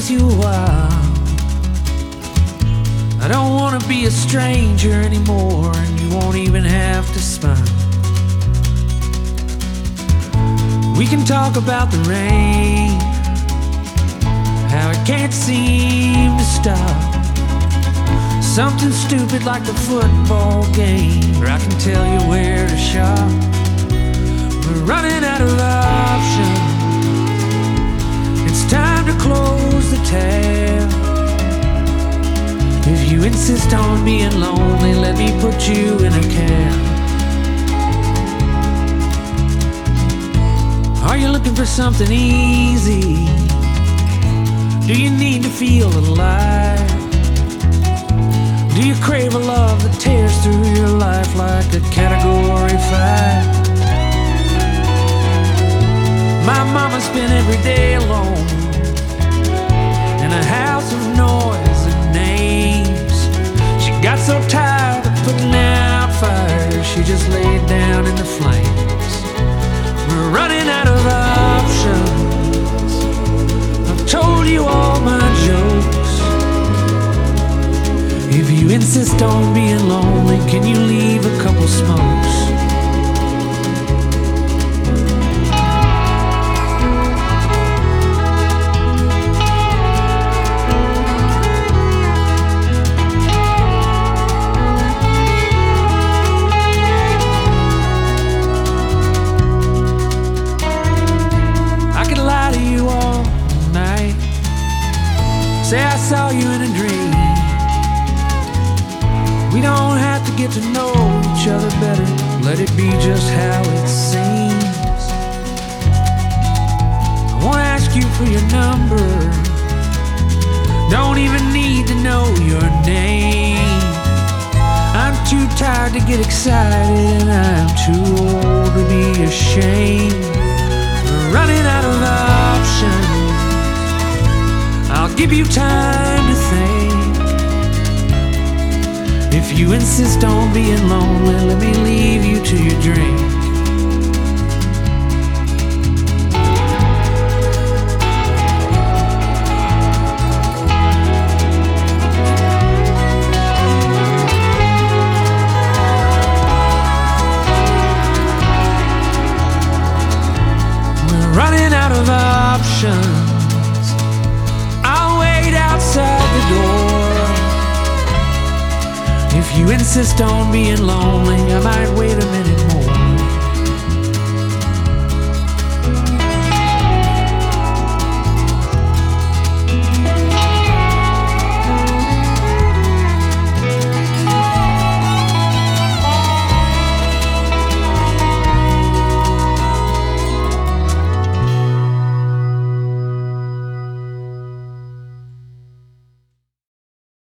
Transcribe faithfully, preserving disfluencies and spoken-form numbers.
with you a while. I don't wanna be a stranger anymore, and you won't even have to smile. We can talk about the rain, how it can't seem to stop. Something stupid like the football game, or I can tell you where to shop. We're running out of options. It's time to close the tab. If you insist on being lonely, let me put you in a cab. Are you looking for something easy? Do you need to feel alive? Do you crave a love that tears through your life like a category five? My mama spent every day alone in a house of noise and names. She got so tired of putting out fires, she just laid down in the flames. We're running out of options. I've told you all my jokes. If you insist on being lonely, can you leave a couple smokes? I could lie to you all night, say I saw you in a dream. We don't have to get to know each other better, let it be just how it seems. I won't ask you for your number, don't even need to know your name. I'm too tired to get excited, and I'm too old to be ashamed. We're running out of options. I'll give you time to think. If you insist on being lonely, let me leave you to your drink. We're running out of options. I'll wait outside the door. If you insist on being lonely, I might wait a minute